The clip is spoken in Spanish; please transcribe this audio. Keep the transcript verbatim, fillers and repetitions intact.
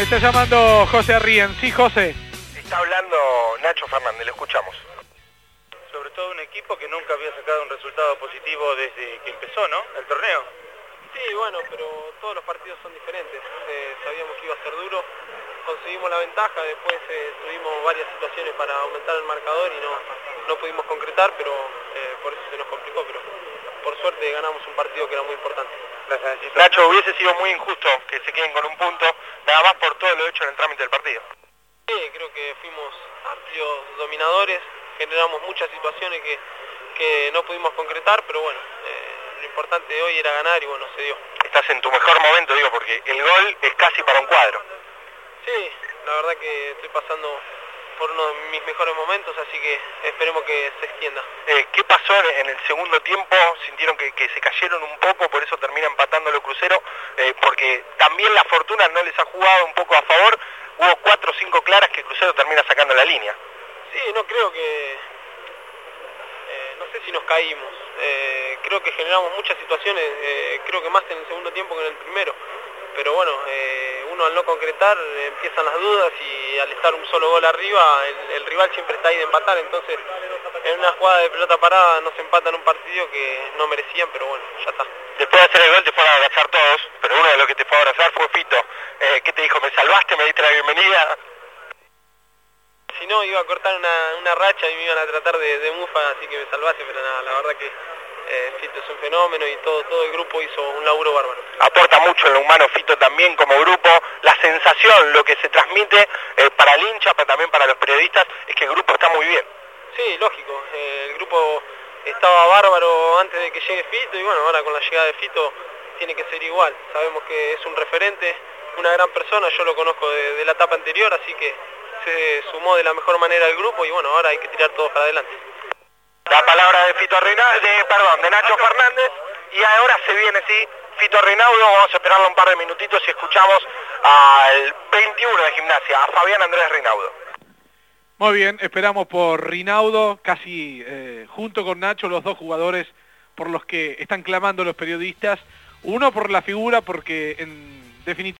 Me está llamando José Arrien. Sí, José. Está hablando Nacho Fernández, lo escuchamos. Sobre todo un equipo que nunca había sacado un resultado positivo desde que empezó, ¿no?, el torneo. Sí, bueno, pero todos los partidos son diferentes. Eh, sabíamos que iba a ser duro, conseguimos la ventaja, después eh, tuvimos varias situaciones para aumentar el marcador y no, no pudimos concretar, pero eh, por eso se nos complicó, pero por suerte ganamos un partido que era muy importante. Nacho, hubiese sido muy injusto que se queden con un punto, nada más por todo lo hecho en el trámite del partido. Sí, creo que fuimos amplios dominadores, generamos muchas situaciones que, que no pudimos concretar, pero bueno, eh, lo importante hoy era ganar y bueno, se dio. Estás en tu mejor momento, digo, porque el gol es casi para un cuadro. Sí, la verdad que estoy pasando por uno de mis mejores momentos, así que esperemos que se extienda. Eh, ¿Qué pasó en el segundo tiempo? ¿Sintieron que, que se cayeron un poco, por eso termina empatando los Crucero? Eh, porque también la fortuna no les ha jugado un poco a favor, hubo cuatro o cinco claras que Crucero termina sacando la línea. Sí, no creo que... Eh, no sé si nos caímos, eh, creo que generamos muchas situaciones, eh, creo que más en el segundo tiempo que en el primero. Pero bueno, eh, uno al no concretar eh, empiezan las dudas y al estar un solo gol arriba, el, el rival siempre está ahí de empatar, entonces en una jugada de pelota parada nos empatan un partido que no merecían, pero bueno, ya está. Después de hacer el gol te fueron a abrazar todos, pero uno de los que te fue a abrazar fue Fito. Eh, ¿Qué te dijo? ¿Me salvaste? ¿Me diste la bienvenida? Si no, iba a cortar una, una racha y me iban a tratar de, de mufa, así que me salvaste, pero nada, la verdad que eh, Fito es un fenómeno y todo, todo el grupo hizo un laburo bárbaro. Aporta mucho en lo humano Fito también como grupo, la sensación, lo que se transmite eh, para el hincha, pero también para los periodistas, es que el grupo está muy bien. Sí, lógico, eh, el grupo estaba bárbaro antes de que llegue Fito y bueno, ahora con la llegada de Fito tiene que ser igual. Sabemos que es un referente, una gran persona, yo lo conozco de, de la etapa anterior, así que se sumó de la mejor manera al grupo y bueno, ahora hay que tirar todo para adelante. La palabra de Fito Reinaudo, de, perdón, de Nacho Fernández, y ahora se viene, sí, Fito Reinaudo. Vamos a esperarlo un par de minutitos y escuchamos al veintiuno de Gimnasia, a Fabián Andrés Reinaudo. Muy bien, esperamos por Reinaudo, casi eh, junto con Nacho, los dos jugadores por los que están clamando los periodistas. Uno por la figura, porque en definitiva